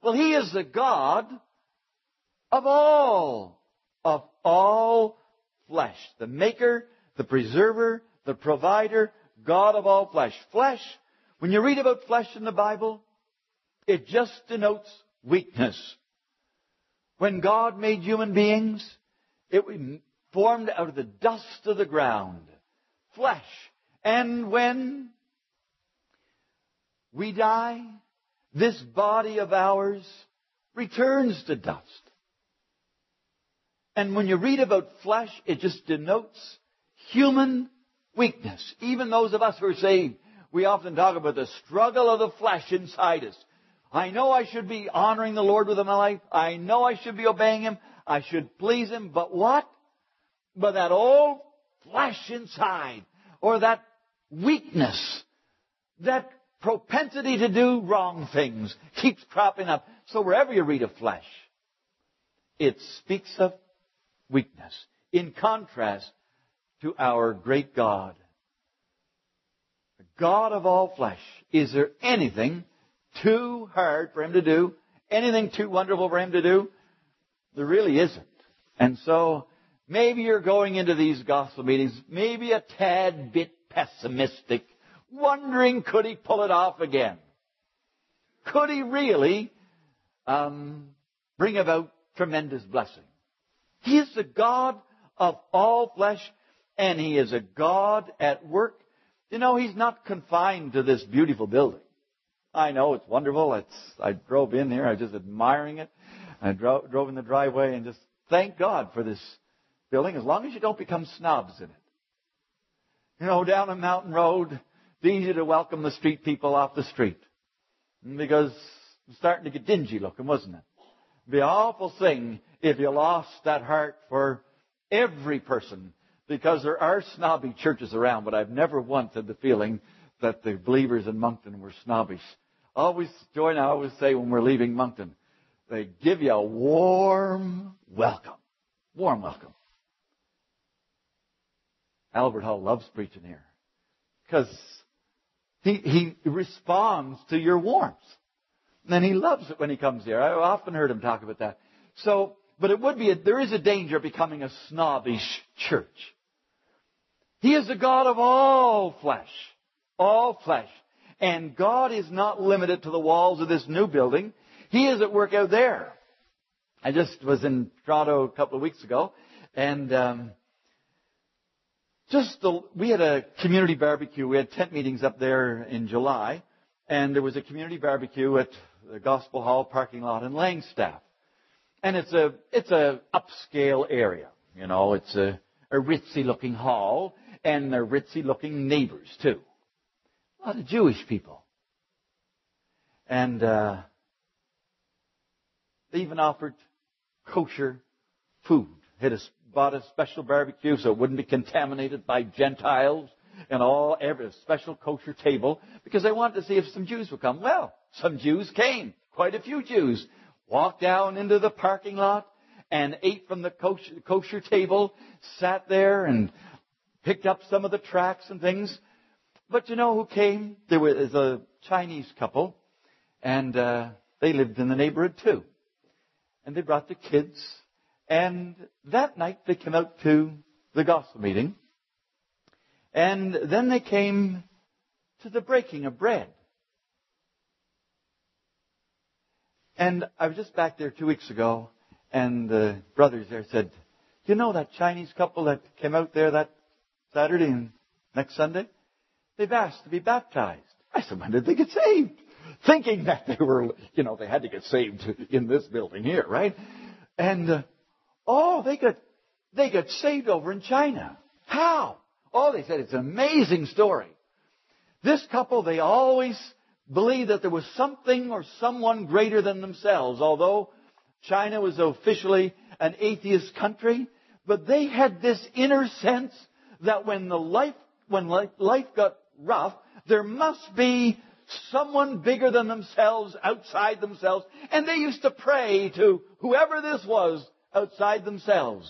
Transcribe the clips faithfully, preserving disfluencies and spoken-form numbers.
Well, He is the God of all, of all flesh. The maker, the preserver, the provider, God of all flesh. Flesh, when you read about flesh in the Bible, it just denotes weakness. When God made human beings, it was formed out of the dust of the ground. Flesh. And when we die, this body of ours returns to dust. And when you read about flesh, it just denotes human weakness. Even those of us who are saved, we often talk about the struggle of the flesh inside us. I know I should be honoring the Lord with my life. I know I should be obeying Him. I should please Him. But what? But that old flesh inside, or that weakness, that propensity to do wrong things keeps cropping up. So wherever you read of flesh, it speaks of weakness. In contrast to our great God. The God of all flesh. Is there anything too hard for Him to do? Anything too wonderful for Him to do? There really isn't. And so, maybe you're going into these gospel meetings, maybe a tad bit pessimistic, wondering, could He pull it off again? Could He really um, bring about tremendous blessing? He is the God of all flesh, and He is a God at work. You know, He's not confined to this beautiful building. I know it's wonderful. It's, I drove in here. I was just admiring it. I drove, drove in the driveway and just thank God for this building, as long as you don't become snobs in it. You know, down a mountain road, it's easy to welcome the street people off the street. Because it's starting to get dingy looking, wasn't it? It'd be an awful thing if you lost that heart for every person. Because there are snobby churches around, but I've never once had the feeling that the believers in Moncton were snobbish. Always, Joy and I always say when we're leaving Moncton, they give you a warm welcome. Warm welcome. Albert Hall loves preaching here. Because he, he responds to your warmth. And he loves it when he comes here. I've often heard him talk about that. So, but it would be, a, there is a danger of becoming a snobbish church. He is the God of all flesh. All flesh. And God is not limited to the walls of this new building. He is at work out there. I just was in Toronto a couple of weeks ago. And um, just the, we had a community barbecue. We had tent meetings up there in July. And there was a community barbecue at the Gospel Hall parking lot in Langstaff. And it's a it's a upscale area. You know, it's a, a ritzy-looking hall. And they're ritzy-looking neighbors, too. A lot of Jewish people. And uh, they even offered kosher food. Had a, bought a special barbecue so it wouldn't be contaminated by Gentiles and all, every special kosher table, because they wanted to see if some Jews would come. Well, some Jews came. Quite a few Jews walked down into the parking lot and ate from the kosher, kosher table, sat there and picked up some of the tracts and things. But you know who came? There was a Chinese couple, and uh, they lived in the neighborhood too. And they brought the kids, and that night they came out to the gospel meeting, and then they came to the breaking of bread. And I was just back there two weeks ago, and the brothers there said, you know that Chinese couple that came out there that Saturday and next Sunday? They've asked to be baptized. I said, when did they get saved? Thinking that they were, you know, they had to get saved in this building here, right? And, uh, oh, they got, they got saved over in China. How? Oh, they said it's an amazing story. This couple, they always believed that there was something or someone greater than themselves, although China was officially an atheist country. But they had this inner sense that when the life, when life got rough, there must be someone bigger than themselves, outside themselves. And they used to pray to whoever this was outside themselves.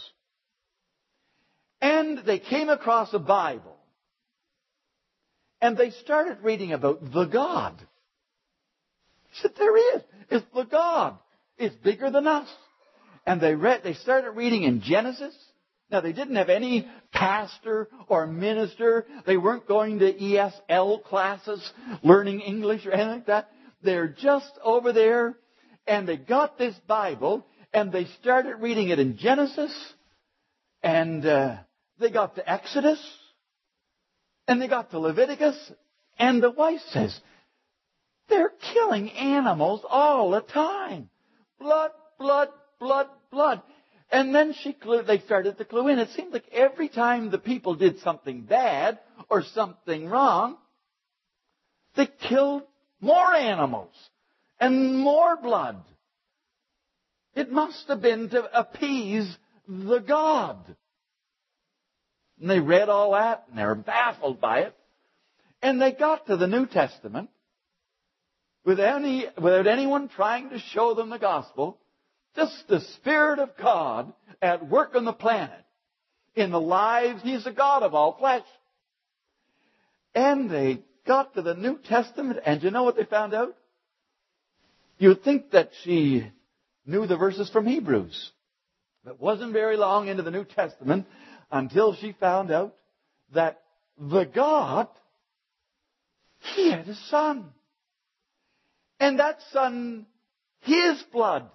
And they came across a Bible. And they started reading about the God. He said, there he is. It's the God. It's bigger than us. And they read, they started reading in Genesis. Now, they didn't have any pastor or minister. They weren't going to E S L classes, learning English or anything like that. They're just over there, and they got this Bible, and they started reading it in Genesis, and uh, they got to Exodus, and they got to Leviticus, and the wife says, they're killing animals all the time. Blood, blood, blood, blood. And then she clue, they started to clue in. It seemed like every time the people did something bad or something wrong, they killed more animals and more blood. It must have been to appease the God. And they read all that, and they were baffled by it. And they got to the New Testament with any, without anyone trying to show them the gospel. Just the Spirit of God at work on the planet. In the lives, He's the God of all flesh. And they got to the New Testament, and you know what they found out? You'd think that she knew the verses from Hebrews. It wasn't very long into the New Testament until she found out that the God, He had a Son. And that Son, His blood,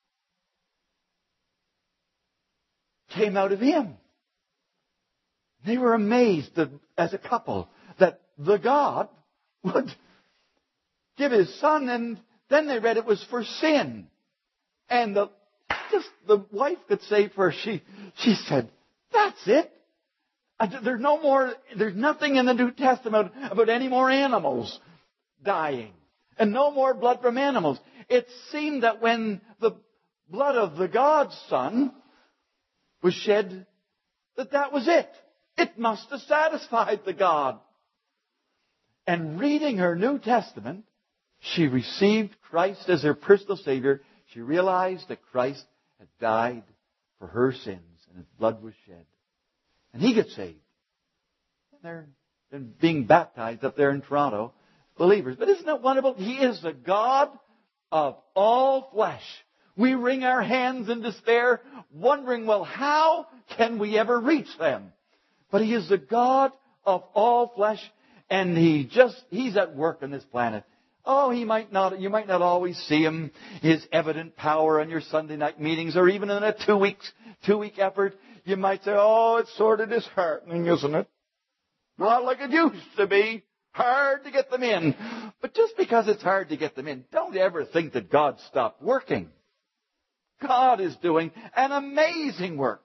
came out of Him. They were amazed that, as a couple, that the God would give His Son, and then they read it was for sin. And the, just the wife could say for her, she, she said, that's it. There's no more, there's nothing in the New Testament about any more animals dying. And no more blood from animals. It seemed that when the blood of the God's Son was shed, that that was it. It must have satisfied the God. And reading her New Testament, she received Christ as her personal Savior. She realized that Christ had died for her sins and His blood was shed. And he gets saved. And they're and being baptized up there in Toronto, believers. But isn't it wonderful? He is the God of all flesh. We wring our hands in despair, wondering, well, how can we ever reach them? But He is the God of all flesh, and He just, He's at work on this planet. Oh, He might not, you might not always see Him, His evident power in your Sunday night meetings, or even in a two weeks, two week effort. You might say, oh, it's sort of disheartening, isn't it? Not like it used to be. Hard to get them in. But just because it's hard to get them in, don't ever think that God stopped working. God is doing an amazing work.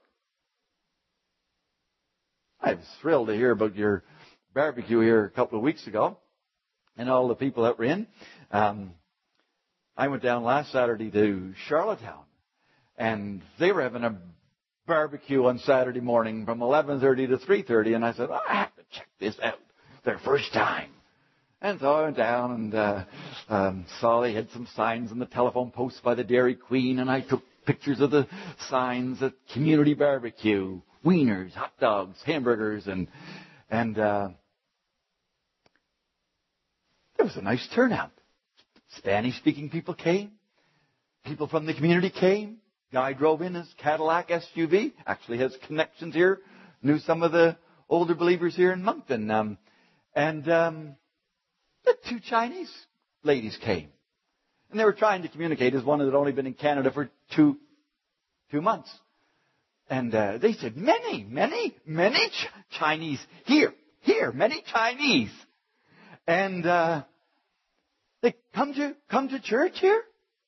I was thrilled to hear about your barbecue here a couple of weeks ago and all the people that were in. Um, I went down last Saturday to Charlottetown, and they were having a barbecue on Saturday morning from eleven thirty to three thirty, and I said, I have to check this out. Their first time. And so I went down and uh, um, saw they had some signs on the telephone post by the Dairy Queen, and I took pictures of the signs at Community Barbecue, wieners, hot dogs, hamburgers, and and uh, there was a nice turnout. Spanish-speaking people came. People from the community came. Guy drove in his Cadillac S U V. Actually has connections here. Knew some of the older believers here in Moncton. Um, And um, the two Chinese ladies came. And they were trying to communicate as one that had only been in Canada for two, two months. And uh, they said, many, many, many Ch- Chinese here, here, many Chinese. And uh, they come to come to church here?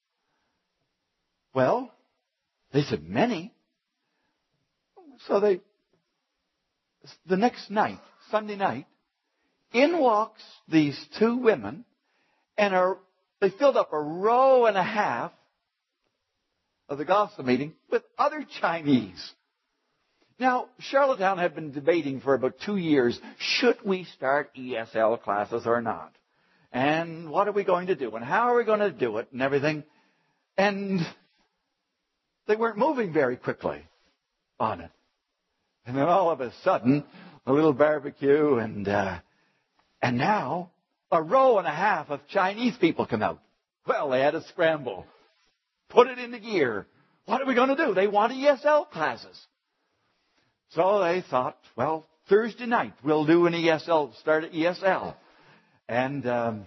Well, they said, many. So they, the next night, Sunday night, in walks these two women, and are, they filled up a row and a half of the gospel meeting with other Chinese. Now, Charlottetown had been debating for about two years, should we start E S L classes or not? And what are we going to do? And how are we going to do it? And everything. And they weren't moving very quickly on it. And then all of a sudden, a little barbecue and... Uh, And now, a row and a half of Chinese people come out Well, they had a scramble. Put it into gear. What are we going to do? They want E S L classes. So they thought, well, Thursday night we'll do an E S L, start at E S L. And um,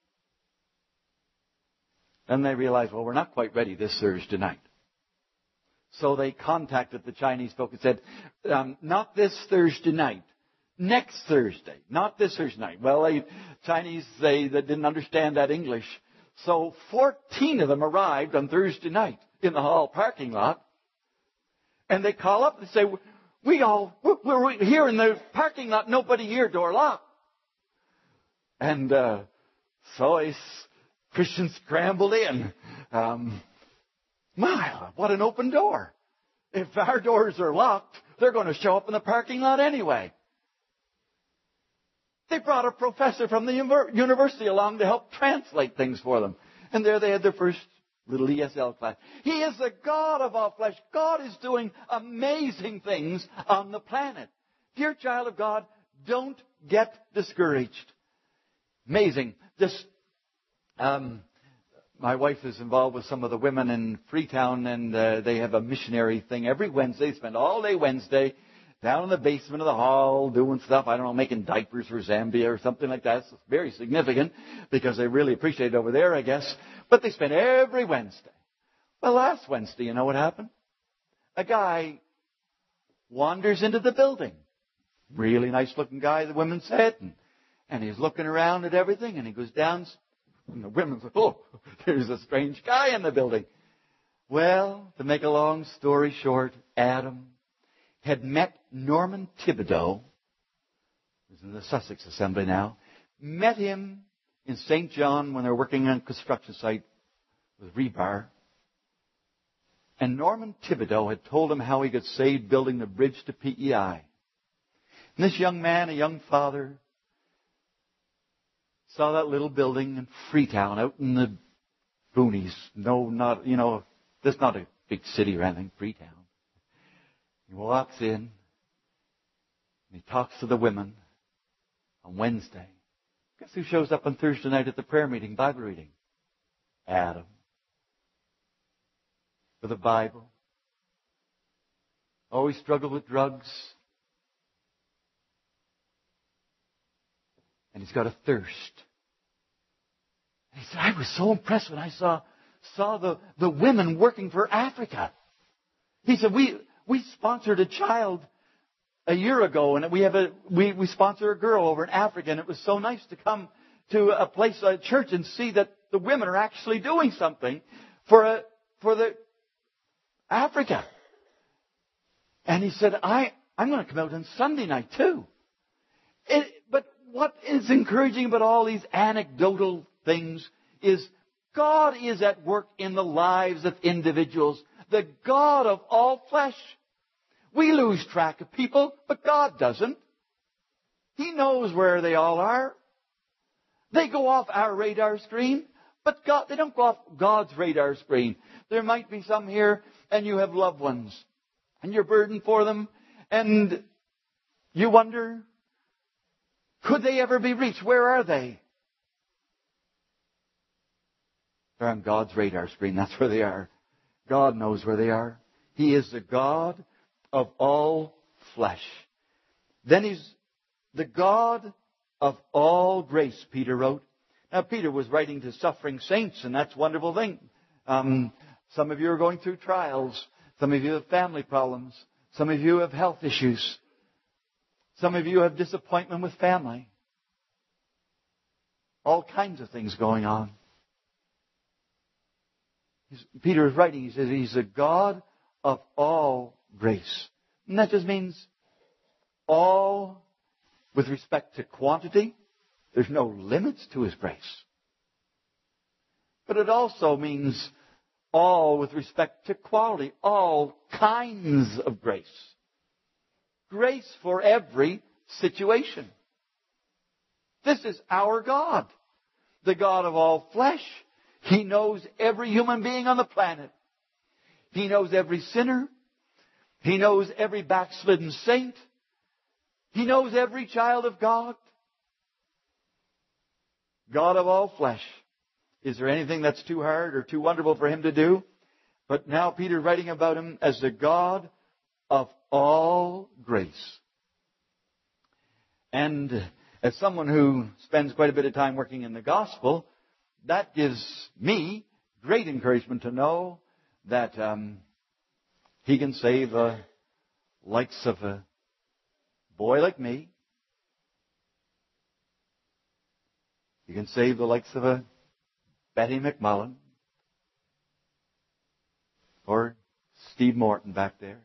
then they realized, well, we're not quite ready this Thursday night. So they contacted the Chinese folk and said, um, not this Thursday night. Next Thursday, not this Thursday night. Well, they, Chinese, they, they didn't understand that English. So fourteen of them arrived on Thursday night in the hall parking lot. And they call up and say, we all, we're, we're here in the parking lot, nobody here, door locked. And uh, so a Christian scrambled in. Um, my, what an open door. If our doors are locked, they're going to show up in the parking lot anyway. They brought a professor from the university along to help translate things for them. And there they had their first little E S L class. He is the God of all flesh. God is doing amazing things on the planet. Dear child of God, don't get discouraged. Amazing. This, um, my wife is involved with some of the women in Freetown, and uh, they have a missionary thing every Wednesday. They spend all day Wednesday down in the basement of the hall doing stuff, I don't know, making diapers for Zambia or something like that. It's very significant because they really appreciate it over there, I guess. But they spend every Wednesday. Well, last Wednesday, you know what happened? A guy wanders into the building. Really nice looking guy, the women said. And, and he's looking around at everything, and he goes down, and the women say, oh, there's a strange guy in the building. Well, to make a long story short, Adam had met Norman Thibodeau, who's in the Sussex Assembly now, met him in Saint John when they were working on a construction site with rebar. And Norman Thibodeau had told him how he got saved building the bridge to P E I. And this young man, a young father, saw that little building in Freetown out in the boonies. No, not, you know, there's not a big city or anything, Freetown. He walks in, and he talks to the women on Wednesday. Guess who shows up on Thursday night at the prayer meeting, Bible reading? Adam. With a Bible. Always struggled with drugs. And he's got a thirst. And he said, I was so impressed when I saw, saw the, the women working for Africa. He said, we... We sponsored a child a year ago, and we have a we, we sponsor a girl over in Africa, and it was so nice to come to a place, a church, and see that the women are actually doing something for a, for the Africa. And he said, I I'm going to come out on Sunday night too. It, but what is encouraging about all these anecdotal things is God is at work in the lives of individuals. The God of all flesh. We lose track of people, but God doesn't. He knows where they all are. They go off our radar screen, but God, they don't go off God's radar screen. There might be some here, and you have loved ones, and you're burdened for them, and you wonder, could they ever be reached? Where are they? They're on God's radar screen. That's where they are. God knows where they are. He is the God of all flesh. Then He's the God of all grace, Peter wrote. Now, Peter was writing to suffering saints, and that's a wonderful thing. Um, some of you are going through trials. Some of you have family problems. Some of you have health issues. Some of you have disappointment with family. All kinds of things going on. Peter is writing, he says, He's the God of all grace. And that just means all with respect to quantity. There's no limits to His grace. But it also means all with respect to quality. All kinds of grace. Grace for every situation. This is our God. The God of all flesh. He knows every human being on the planet. He knows every sinner. He knows every backslidden saint. He knows every child of God. God of all flesh Is there anything that's too hard or too wonderful for him to do? But now Peter writing about him as the God of all grace. And as someone who spends quite a bit of time working in the gospel, that gives me great encouragement to know that um, he can save the likes of a boy like me. He can save the likes of a Betty McMullen or Steve Morton back there.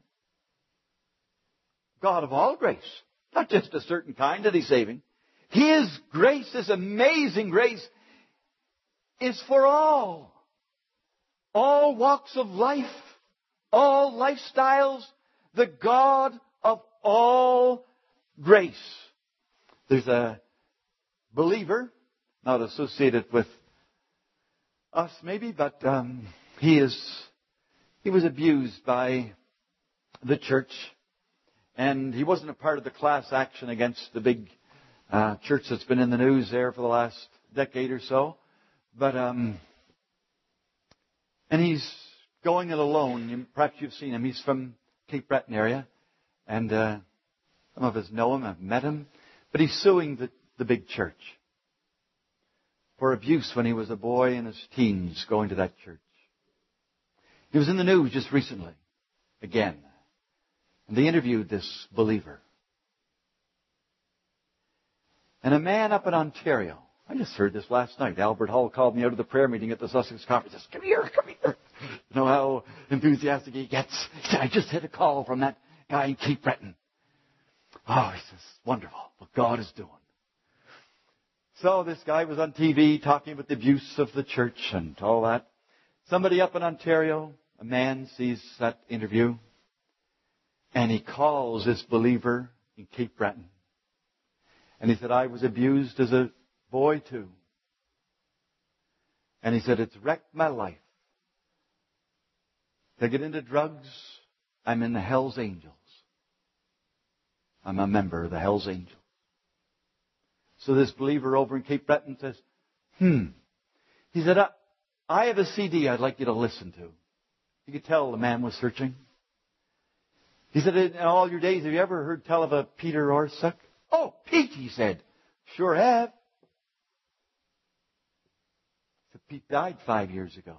God of all grace. Not just a certain kind that He's saving. His grace, His amazing grace, is for all. All walks of life. All lifestyles. The God of all grace. There's a believer, not associated with us maybe, but um, he is he was abused by the church, and he wasn't a part of the class action against the big uh, church that's been in the news there for the last decade or so. But um, and he's going it alone. Perhaps you've seen him. He's from Cape Breton area, and uh, some of us know him, have met him, but he's suing the, the big church for abuse when he was a boy in his teens going to that church. He was in the news just recently, again. And they interviewed this believer. And a man up in Ontario, I just heard this last night. Albert Hall called me out of the prayer meeting at the Sussex conference. He says, come here, come here. You know how enthusiastic he gets. He said, I just had a call from that guy in Cape Breton. Oh, he says, wonderful what God is doing. So this guy was on T V talking about the abuse of the church and all that. Somebody up in Ontario, a man, sees that interview, and he calls this believer in Cape Breton. And he said, I was abused as a boy too. And he said, it's wrecked my life. To get into drugs, I'm in the Hells Angels. I'm a member of the Hells Angels. So this believer over in Cape Breton says, hmm. He said, I, I have a C D I'd like you to listen to. You could tell the man was searching. He said, in all your days, have you ever heard tell of a Peter Orsuck? Oh, Pete, he said. Sure have. So Pete died five years ago.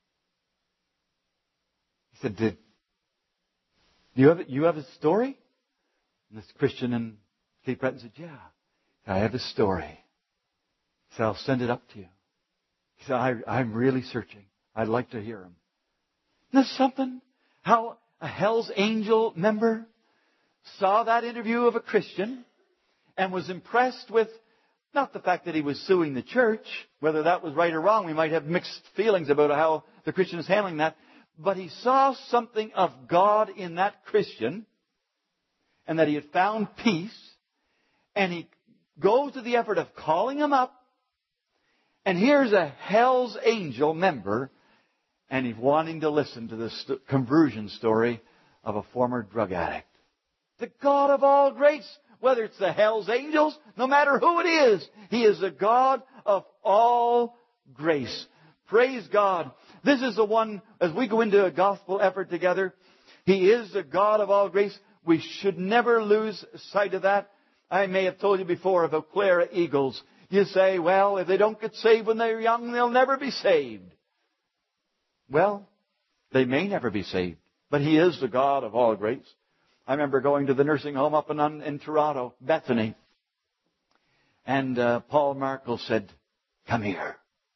He said, did you have, you have a story? And this Christian in Cape Breton said, yeah. I have a story. He said, I'll send it up to you. He said, I, I'm really searching. I'd like to hear him. Isn't this something? How a Hell's Angel member saw that interview of a Christian and was impressed with not the fact that he was suing the church, whether that was right or wrong. We might have mixed feelings about how the Christian is handling that. But he saw something of God in that Christian and that he had found peace, and he goes to the effort of calling him up, and here's a Hell's Angel member, and he's wanting to listen to the st- conversion story of a former drug addict. The God of all grace, whether it's the Hell's Angels, no matter who it is, He is the God of all grace. Praise God. This is the one, as we go into a gospel effort together, He is the God of all grace. We should never lose sight of that. I may have told you before about Clara Eagles. You say, well, if they don't get saved when they're young, they'll never be saved. Well, they may never be saved, but He is the God of all grace. I remember going to the nursing home up in, in Toronto, Bethany, and uh, Paul Markle said, come here.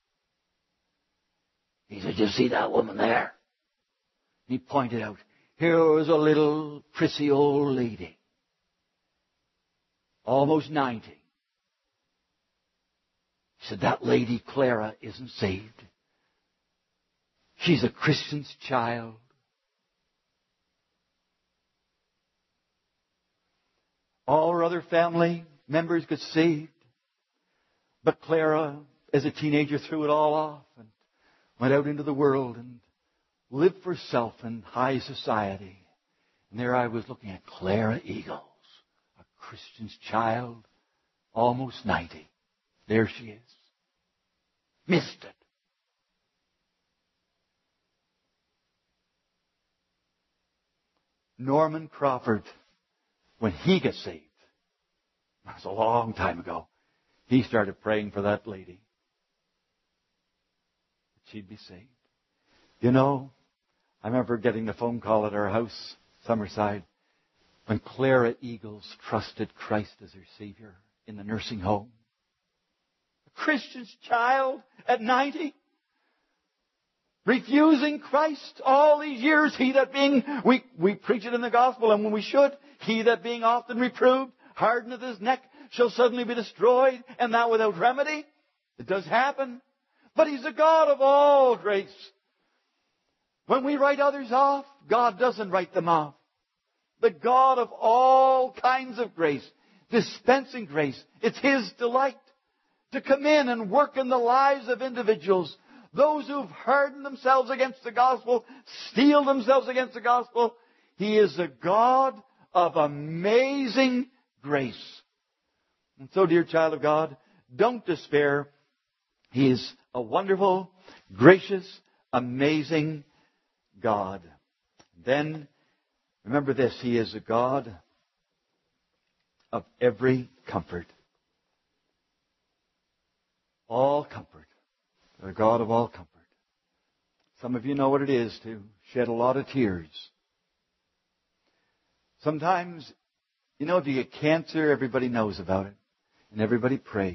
He said, you see that woman there? He pointed out, here was a little prissy old lady. Almost ninety. He said, that lady, Clara, isn't saved. She's a Christian's child. All her other family members got saved. But Clara, as a teenager, threw it all off and went out into the world and lived for self in high society. And there I was looking at Clara Eagles. Christian's child, almost ninety. There she is. Missed it. Norman Crawford, when he got saved, that was a long time ago, he started praying for that lady. She'd be saved. You know, I remember getting the phone call at our house, Summerside, when Clara Eagles trusted Christ as her Savior in the nursing home. A Christian's child at ninety, refusing Christ all these years. He that being, we, we preach it in the gospel, and when we should, he that being often reproved, hardeneth his neck, shall suddenly be destroyed, and that without remedy. It does happen. But He's a God of all grace. When we write others off, God doesn't write them off. The God of all kinds of grace, dispensing grace. It's His delight to come in and work in the lives of individuals. Those who've hardened themselves against the gospel, steeled themselves against the gospel. He is a God of amazing grace. And so, dear child of God, don't despair. He is a wonderful, gracious, amazing God. Then, remember this, He is a God of every comfort. All comfort. The God of all comfort. Some of you know what it is to shed a lot of tears. Sometimes, you know, if you get cancer, everybody knows about it. And everybody prays.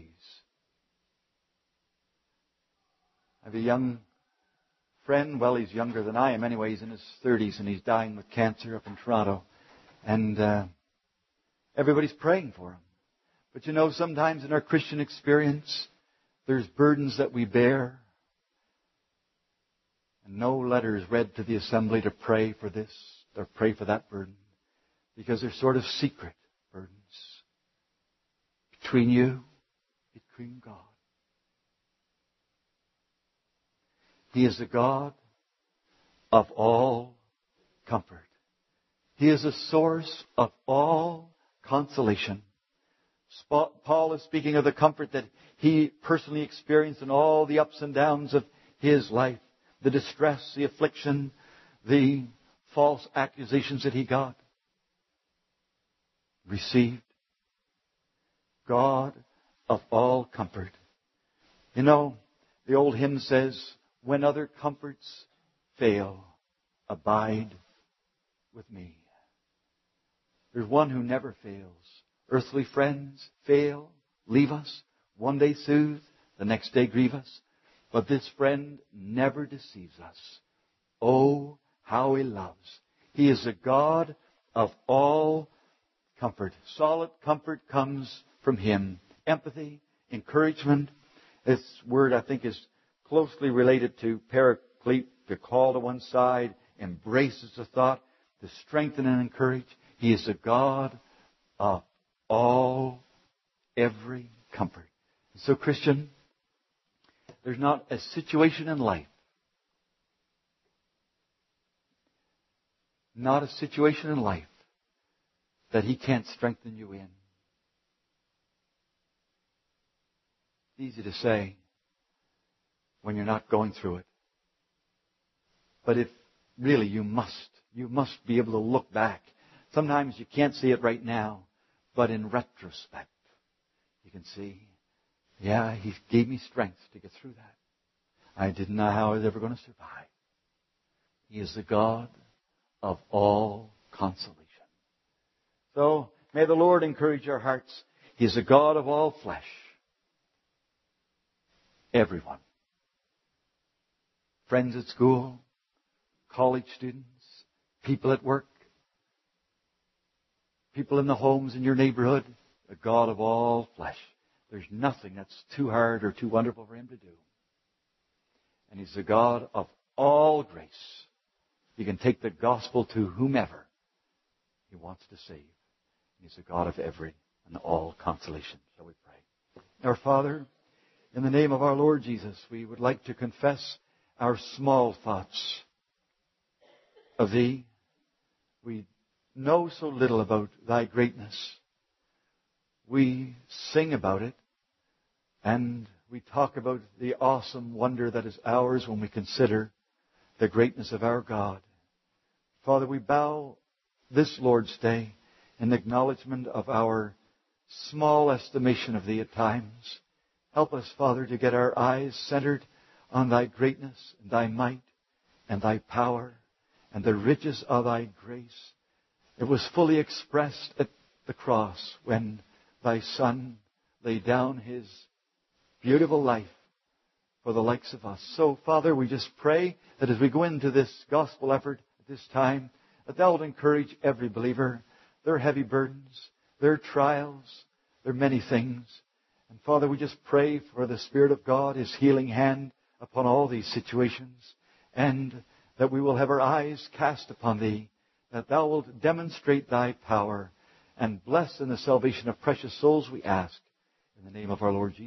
I have a young friend, well, he's younger than I am anyway. He's in his thirties and he's dying with cancer up in Toronto. And uh, everybody's praying for him. But you know, sometimes in our Christian experience, there's burdens that we bear. And no letter is read to the assembly to pray for this or pray for that burden. Because they're sort of secret burdens. Between you, between God. He is the God of all comfort. He is a source of all consolation. Paul is speaking of the comfort that he personally experienced in all the ups and downs of his life. The distress, the affliction, the false accusations that he got. Received. God of all comfort. You know, the old hymn says, when other comforts fail, abide with me. There's one who never fails. Earthly friends fail, leave us, one day soothe, the next day grieve us. But this friend never deceives us. Oh, how He loves. He is a God of all comfort. Solid comfort comes from Him. Empathy, encouragement. This word, I think, is closely related to paraclete, to call to one side, embraces the thought, to strengthen and encourage. He is a God of all, every comfort. So, Christian, there's not a situation in life, not a situation in life that He can't strengthen you in. It's easy to say when you're not going through it. But if really you must, you must be able to look back. Sometimes you can't see it right now, but in retrospect, you can see, yeah, He gave me strength to get through that. I didn't know how I was ever going to survive. He is the God of all consolation. So, may the Lord encourage our hearts. He is the God of all flesh. Everyone. Friends at school, college students, people at work, people in the homes in your neighborhood, the God of all flesh. There's nothing that's too hard or too wonderful for Him to do. And He's the God of all grace. He can take the gospel to whomever He wants to save. He's the God of every and all consolation. Shall we pray? Our Father, in the name of our Lord Jesus, we would like to confess our small thoughts of Thee. We know so little about Thy greatness. We sing about it, and we talk about the awesome wonder that is ours when we consider the greatness of our God. Father, we bow this Lord's Day in acknowledgement of our small estimation of Thee at times. Help us, Father, to get our eyes centered on Thy greatness and Thy might and Thy power and the riches of Thy grace. It was fully expressed at the cross when Thy Son laid down His beautiful life for the likes of us. So, Father, we just pray that as we go into this gospel effort at this time, that Thou would encourage every believer, their heavy burdens, their trials, their many things. And Father, we just pray for the Spirit of God, His healing hand upon all these situations, and that we will have our eyes cast upon Thee, that Thou wilt demonstrate Thy power, and bless in the salvation of precious souls, we ask. In the name of our Lord Jesus.